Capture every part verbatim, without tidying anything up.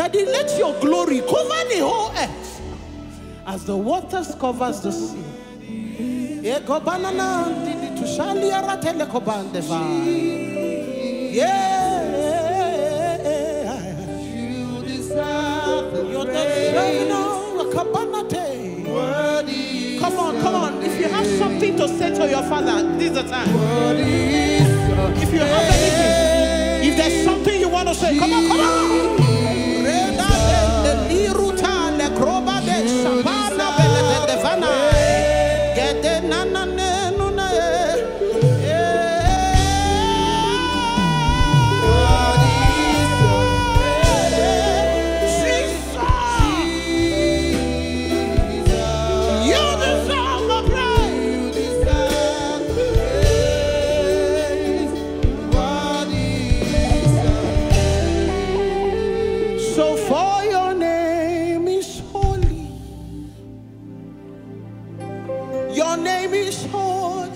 Daddy, let your glory cover the whole earth as the waters covers the sea. Yeah. You deserve the praise. Come on, come on. If you have something to say to your father, this is the time. If you have anything, if there's something you want to say, come on, come on. So for your name is holy. Your name is holy.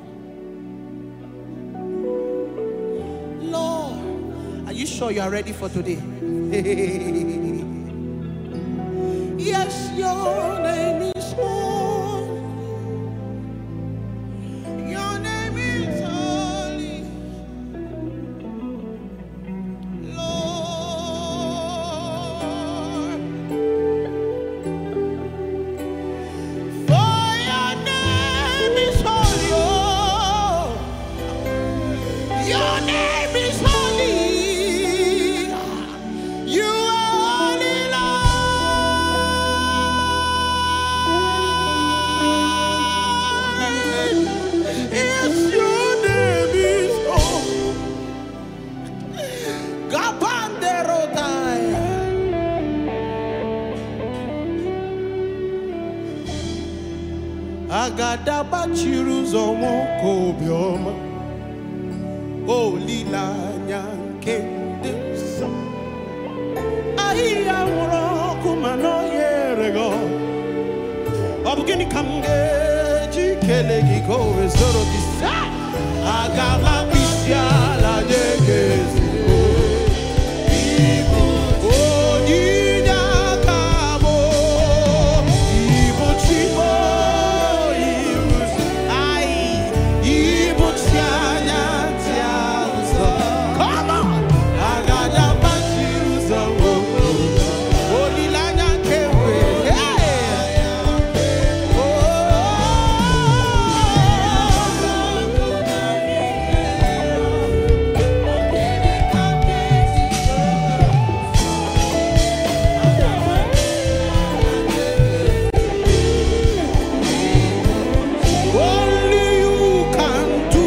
Lord, are you sure you are ready for today? Yes, your name is holy. Your name is holy. Lord, for your name is holy. Oh, your name is holy. You are holy, Lord. Yes, your name is holy. Gabanderodai. Agadaba chiruzo kobioma. Oh, lila nyankendesa. Ahiya moroku mano yerego. Obugini kamge jikele giko ezoro disa. Agama bisya la yegezi. Oh, nina kamo. Ibo chibo. Ibo ai. Ibo tianya tiazo. Come on. Agada bachiruzo. Oh, lilanya kewe. Hey. Oh. Only you can do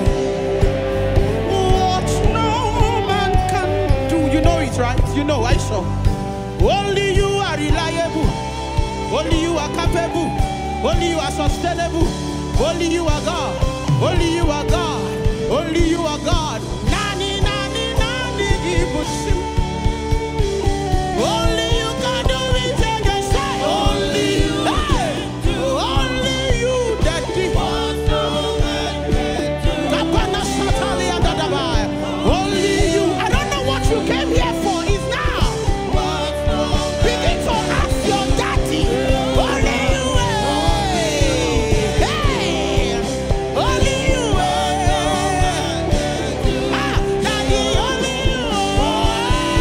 what no man can do. You know it, right? You know, I saw. Only you are reliable. Only you are capable. Only you are sustainable. Only you are God. Only you are God. Only you are God. Nani, nani, nani, ibushim. Only you can do it again. Say, only you. Hey! Only you that did. Kapana Satalia Dadabaya. Only you. I don't know what you came here for. Is now. Begin to ask your daddy. Only you. Hey! Only you. Ah, daddy, only you.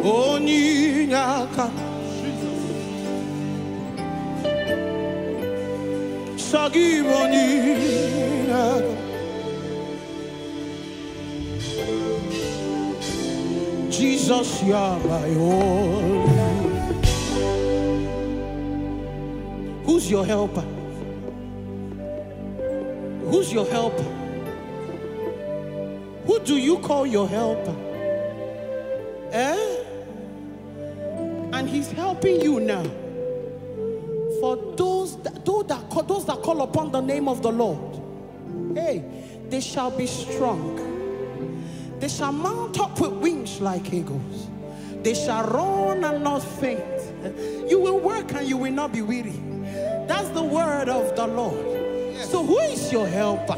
Oninyaka. Sagi oninyaka. Jesus, you are my all. Who's your helper? Who's your helper? Who do you call your helper? Eh? And he's helping you now. For those that, those that, call, those that call upon the name of the Lord, hey, they shall be strong. They shall mount up with wings like eagles. They shall run and not faint. You will work and you will not be weary. That's the word of the Lord. Yes. So who is your helper?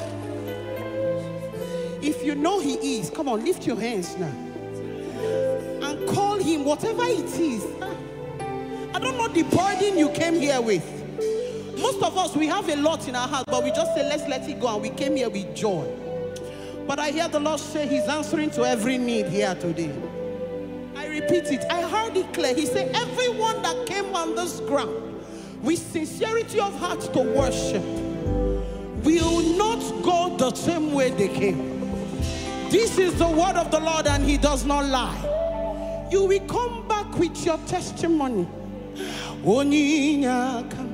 If you know he is, come on, lift your hands now. And call him, whatever it is. I don't know the burden you came here with. Most of us, we have a lot in our heart, but we just say, let's let it go. And we came here with joy. But I hear the Lord say he's answering to every need here today. I repeat it. I heard it clear. He said, everyone that came on this ground with sincerity of heart to worship will not go the same way they came. This is the word of the Lord, and he does not lie. You will come back with your testimony. Oninyaka.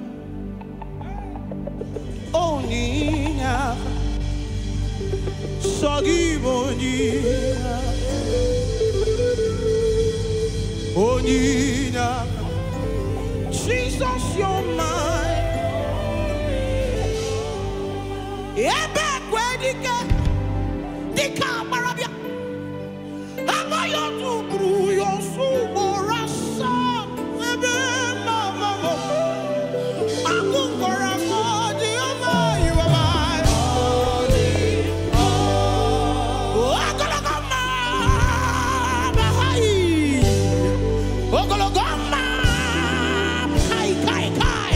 Oninyaka. Sagi oninyaka. Oninyaka. Jesus, you're mine. Ebe kwedike. Dika marabia. Ama yotu bru yosu borasa. Ebe mama. Aku borasa di ama iwamai. Ogologoma bahai. Ogologoma. Kai kai kai.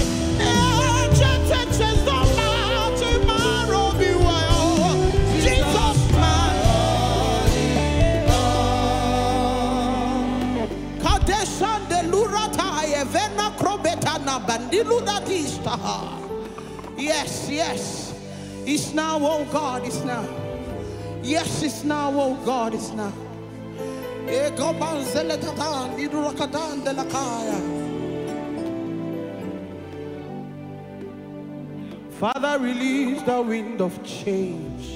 Yes, yes. It's now, oh God, it's now. Yes, it's now, oh God, it's now. Father, release the wind of change.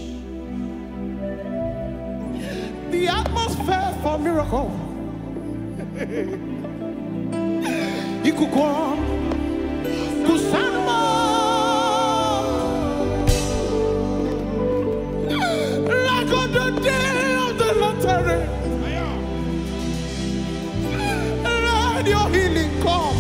The atmosphere for miracle. Ikukwam, kusamba, like on the day of the lottery. Let your healing come.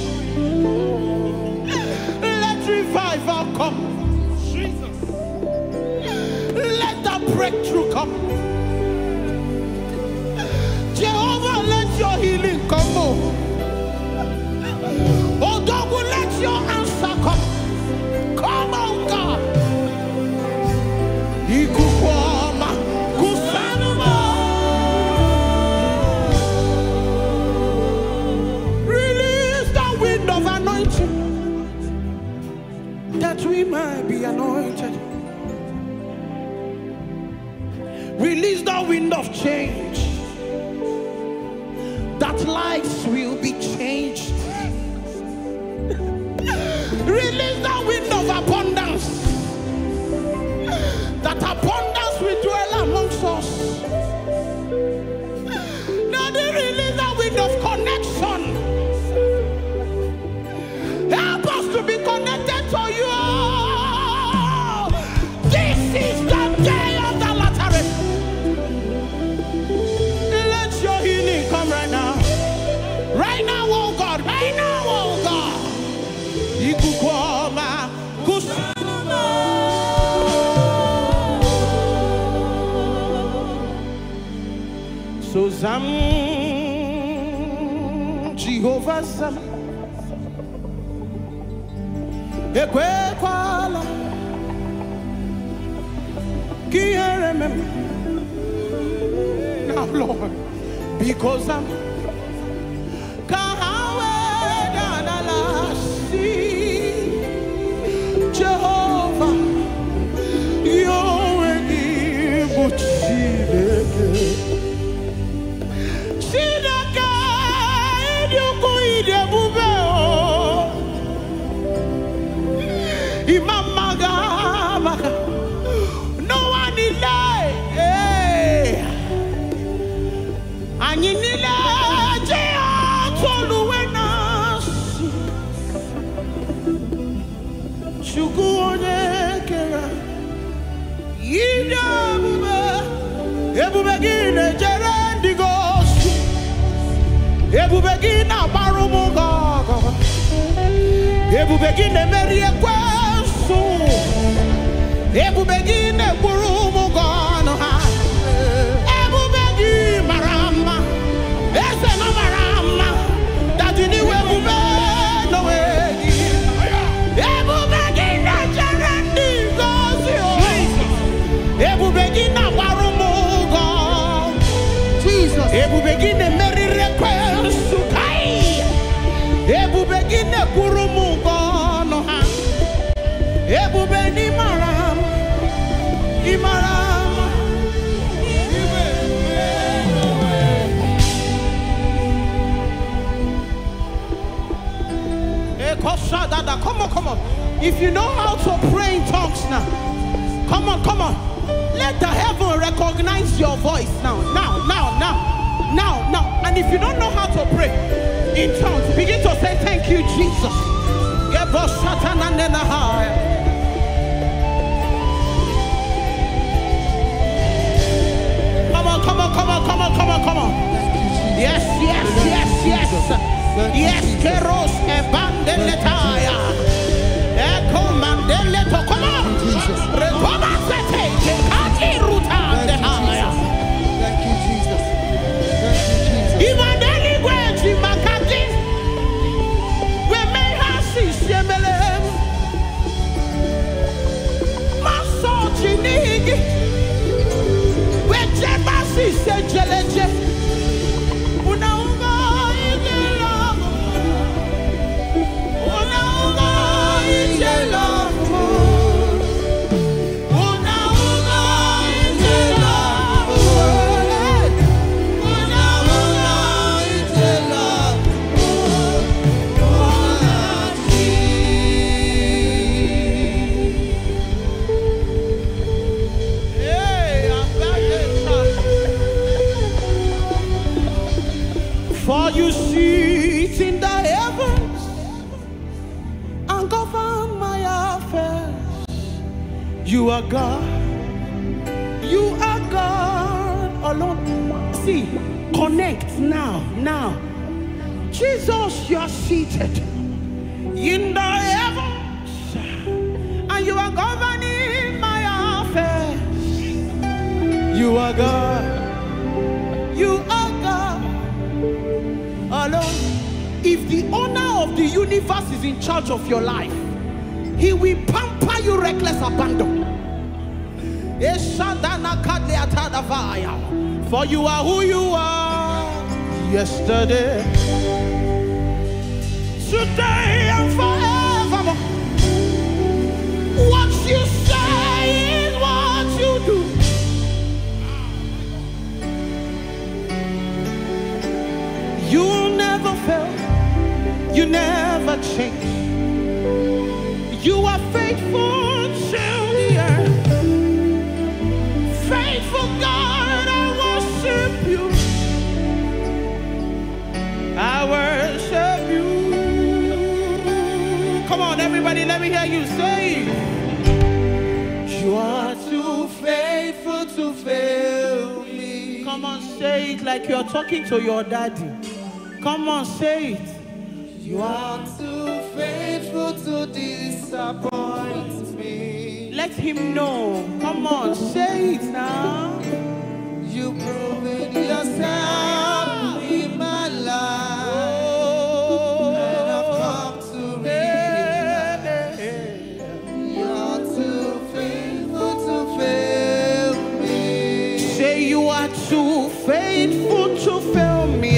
Let revival come. Jesus. Let the breakthrough come. Jehovah, let your healing come. Oh God, will let your answer come. Come on, God. Ikukwama, kusanuma. Release the wind of anointing, that we might be anointed. Release the wind of change, that lives will be changed. Release the wind of abundance, that abundance will dwell amongst us. Now they release the wind of connection. Help us to be connected to you. This is the day of the lottery. Let your healing come right now. Right now, oh God. Right now, oh God. Ikukwama, kusanuma. So Zam, Jehovah Zam, Ekwe kwala, Kiyeremem. Now Lord, because I'm Ebu begina barumu go. Ebu begina meri ekwesu. Ebu begina burumu go no ha. Ebu begi marama. Ese no marama. That you need ebu be no egi. Ebu begina jarandi go. Ebu begina barumu go. Jesus. Ebu begina meri ekwesu kai. Ebu begina burumu go no ha. Ebu beni maram. Imaram. Come on, come on. If you know how to pray in tongues now, come on, come on. Let the heaven recognize your voice now, now, now, now, now, now. And if you don't know how to pray in tongues, begin to say, thank you, Jesus. Come on, come on, come on, come on, come on, come on. Yes, yes, yes, yes. Yes, Keros and Bandeletaya. Echo Mandeleto. Come on. Recover Sete. Kati Ruta de Haya. Thank you, Jesus. Thank you, Jesus. Even anywhere to Makati. We may have seen Semelem. Maso Chinigi. We Jebasi Sejeleje. For you sit in the heavens and govern my affairs. You are God. You are God alone. See, connect now, now. Jesus, you are seated in the heavens and you are governing my affairs. You are God. You are God alone. If the owner of the universe is in charge of your life, he will pamper you reckless abandon. For you are who you are yesterday, today and forevermore. What you say is what you do. You never fail, you never change. You are faithful till the end. Faithful God, I worship you. I worship you. Come on, everybody, let me hear you say, you are too faithful to fail me. Come on, say it like you're talking to your daddy. Come on, say it. You are too faithful to disappoint me. Let him know. Come on, say it now. You proven yourself in my life. Oh, and I've come to realize you're too faithful to fail me. Say you are too faithful to fail me.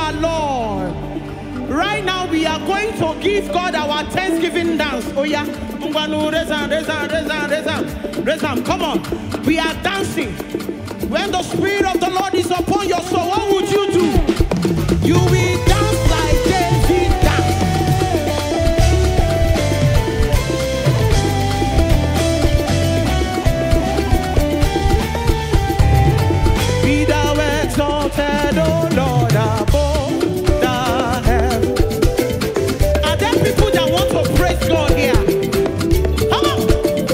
Right now we are going to give God our Thanksgiving dance. Oh yeah. Ngwanu, raise hand, raise hand, raise hand, raise hand, raise hand. Come on. We are dancing. When the Spirit of the Lord is upon your soul, what would you do? You will dance like David danced. Be thou exalted, O Lord, above the heavens. Are there people that want to praise God here? Come on.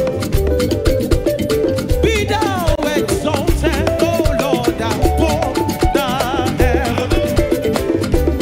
Be thou exalted, O Lord, above the heavens.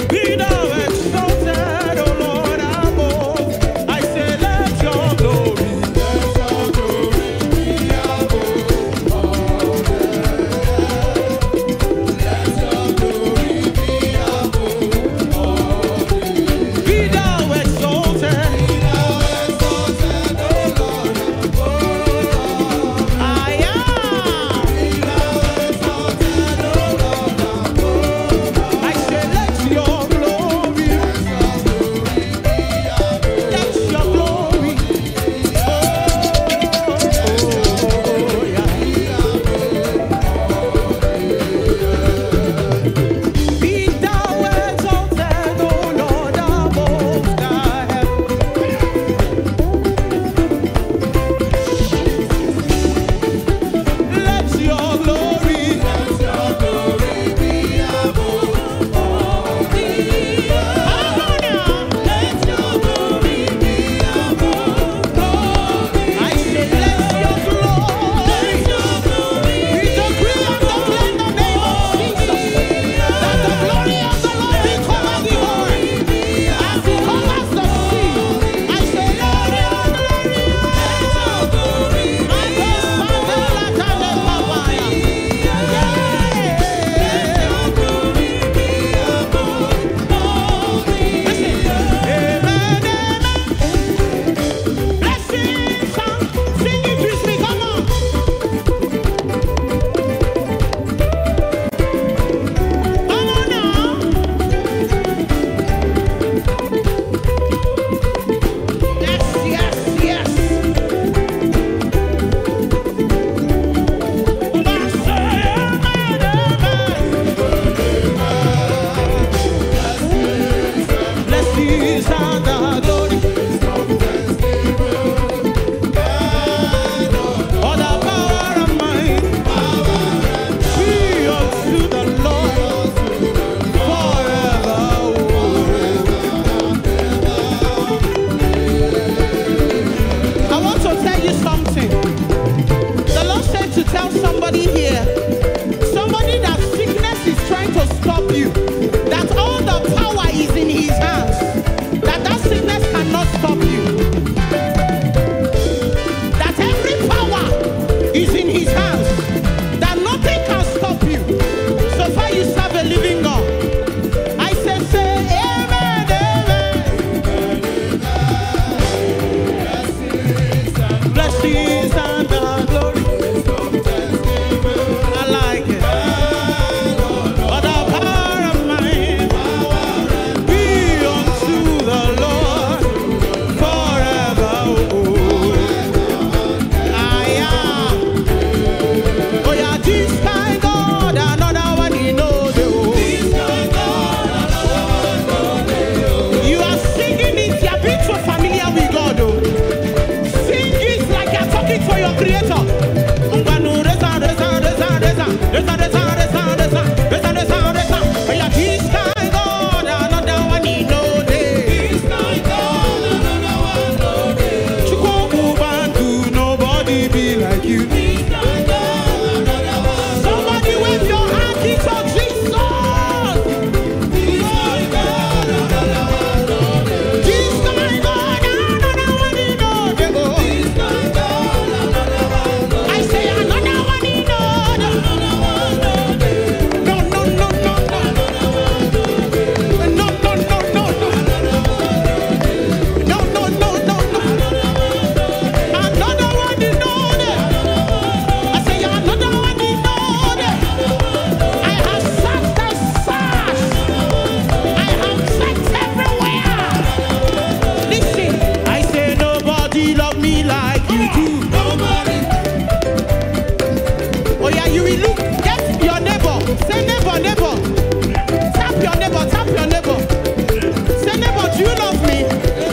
we look, get your neighbor. Say neighbor, neighbor. Tap your neighbor, tap your neighbor. Say neighbor, do you love me?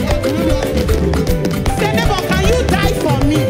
Say neighbor, can you die for me?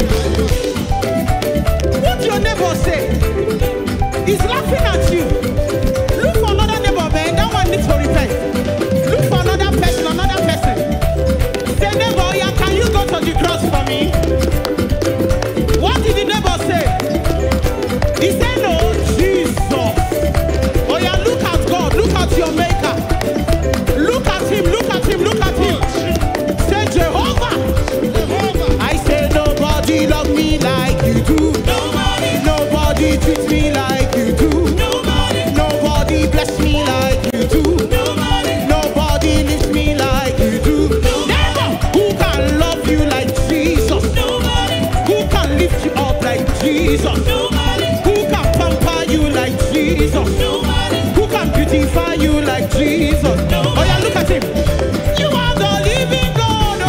What do your neighbor say? He's laughing at you. Look for another neighbor, man. That one needs to repent. Look for another person, another person. Say neighbor, yeah, can you go to the cross for me? What did the neighbor say? He said no, Jesus. Oh yeah, look at God, look at your maker. Look at him, look at him, look at him. Say Jehovah. I say nobody love me like you do. Nobody, nobody treats me like you do. Nobody, nobody bless me like you do. Nobody, nobody lifts me like you do. Nobody, who can love you like Jesus? Nobody, who can lift you up like Jesus? Nobody, who can pamper you like Jesus? Nobody, who can beautify you like Jesus? Nobody. Oh yeah, look at him. You are the living God. Oh,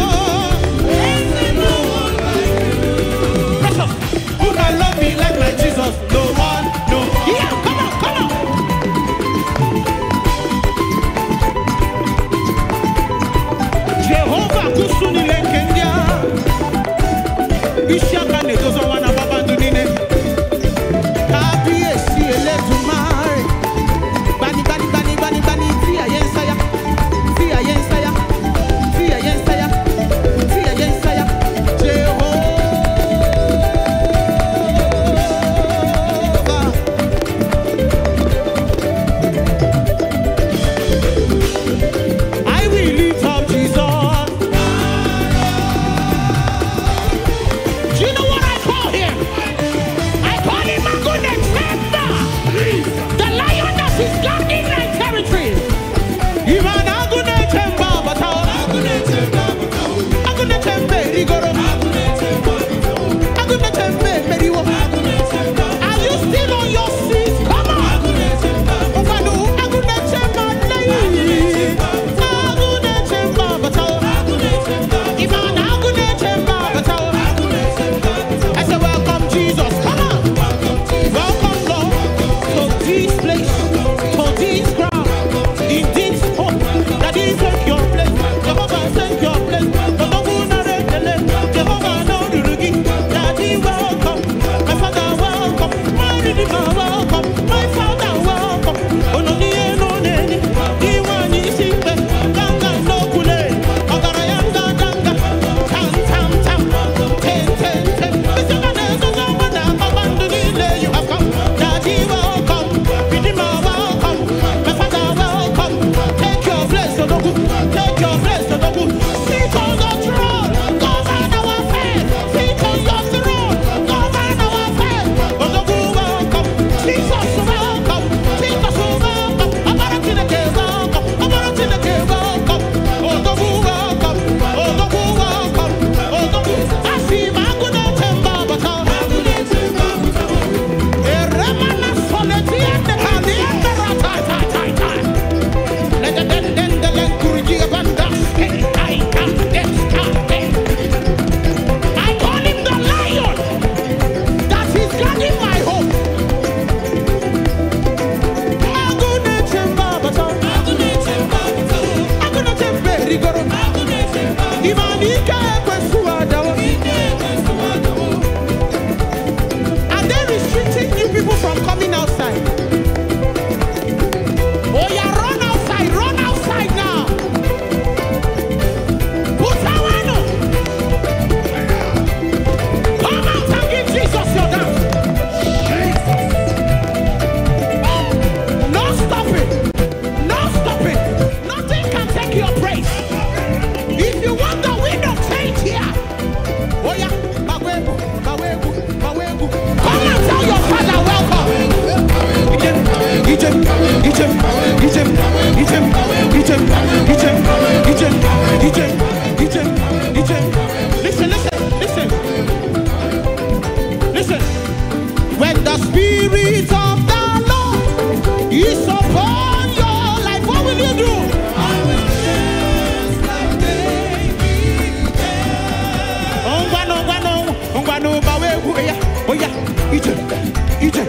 precious. Who can love me like my Jesus? No one, no. Yeah, come on, come on. Jehovah kusuni lenkendia. Ishaka ne dozo wana babandu nine. Kabi esi ele dumare. Bani bani bani bani bani tia yensaya. Tia yensaya. Tia yensaya. Tia yensaya. Jehovah. I will lift up Jesus. Do you know what I call him? I call him Agune Temba, the lion that is guarding my territory. Even Agune Temba, but Agune Tembe, Rigoro, Agune Tembe, Meriwo. Are you still on your seat? Come on. Ufanu, Agune Temba, Nei. Agune Temba, but Even Agune Temba, but I said, welcome Jesus. Come on. Welcome Lord to this place, to this ground, in this home. That is take your place. Jehovah take your place. Jehovah no rugi. Daddy welcome. My father welcome. My redeemer welcome. My father welcome. Ononi eno neni. Iwani sipe. Ganga no kule. Ogara yanga ganga. Tam tam tam. Ten ten ten. Mister Ganezo Zamana. Abandonile you have come. Daddy welcome. Redeemer welcome. My father welcome. Take your place, Odogu. Take your place, Odogu. Sit on the throne. Govern our affairs. Sit on your throne. Govern our affairs. Odogu welcome. Jesus welcome. Jesus welcome. Abaratineke welcome. Abaratineke welcome. Odogu welcome. Odogu welcome. Odogu. Asim Agune Temba Bata. Eremana soleti ende kali ende rata ta ta ta. Lega den den den den kurji abanda. I am this captain. I call him the lion that is guarding my home. Agune Temba Bata. Agune Tembe Rigoro. Imanike Kwesuadawa. Are they restricting you people from coming outside? Oh yeah, run outside, run outside now. Putawano. Come out and give Jesus your dance. No stopping. No stopping. Nothing can take your praise. If you want the wind of change here, oh yeah, Mawegu, Mawegu, Mawegu. Come and tell your father welcome. Egypt, Egypt, Egypt, Egypt, Egypt, Egypt, Egypt, Egypt, Egypt, Egypt, Egypt. Listen, listen, listen. Listen. When the Spirit of the Lord is upon your life, what will you do? I will dance like David danced. Oh, no, no, no, no, no, Egypt, Egypt.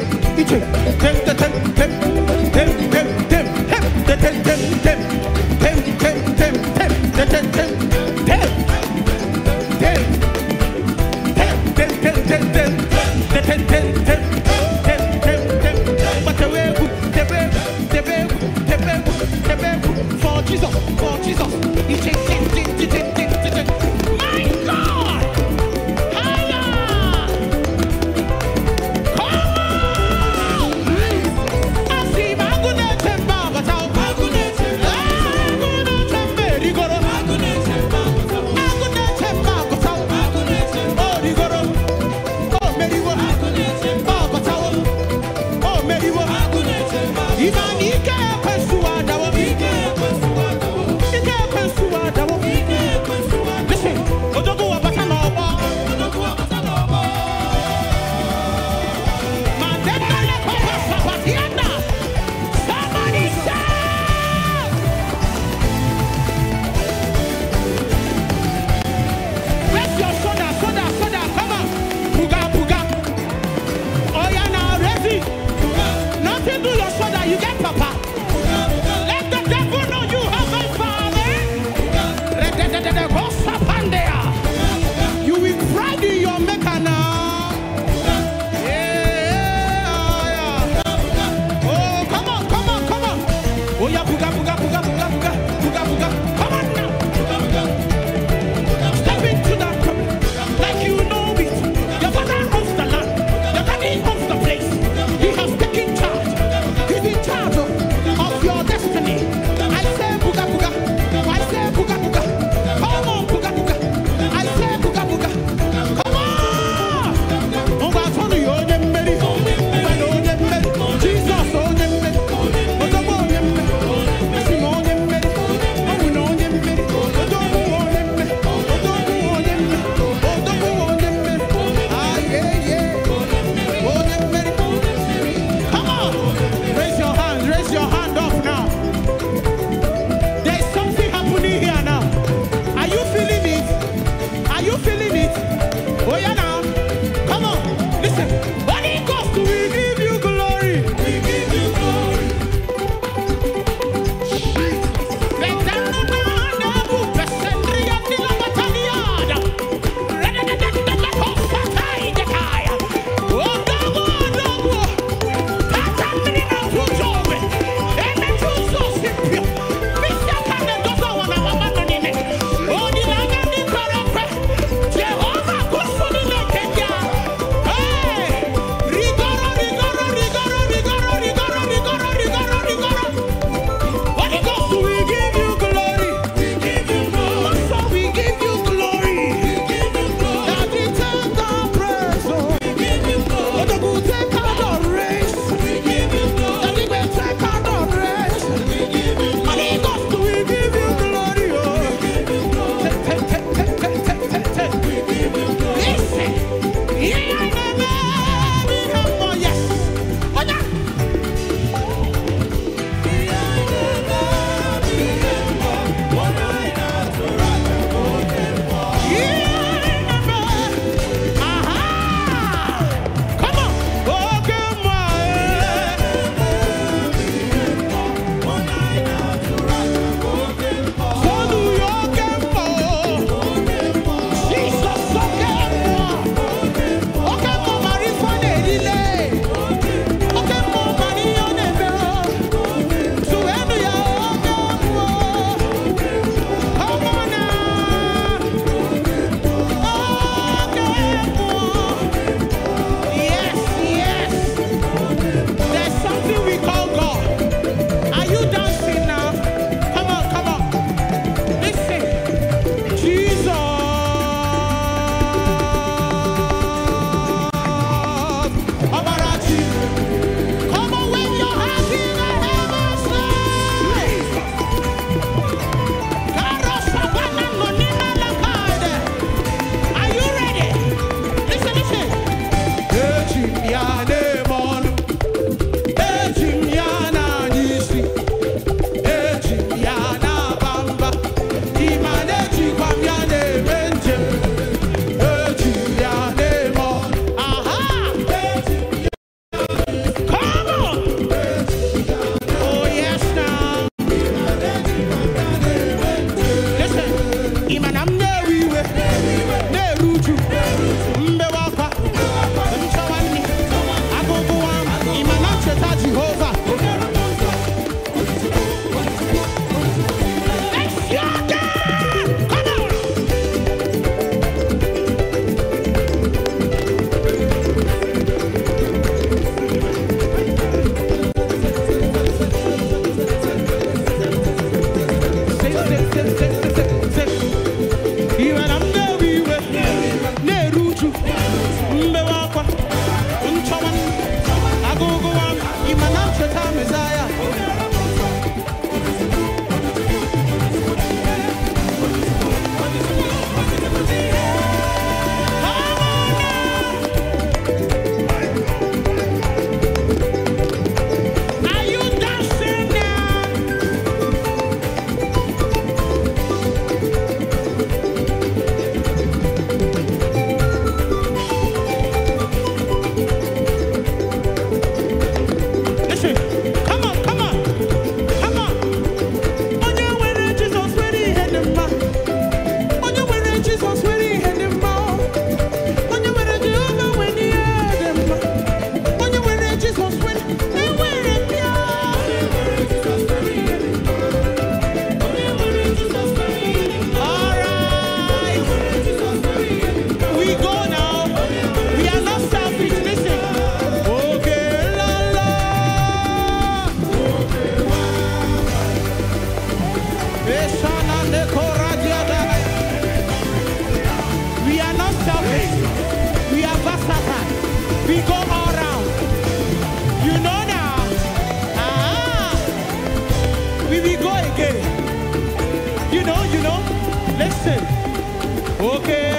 Okay.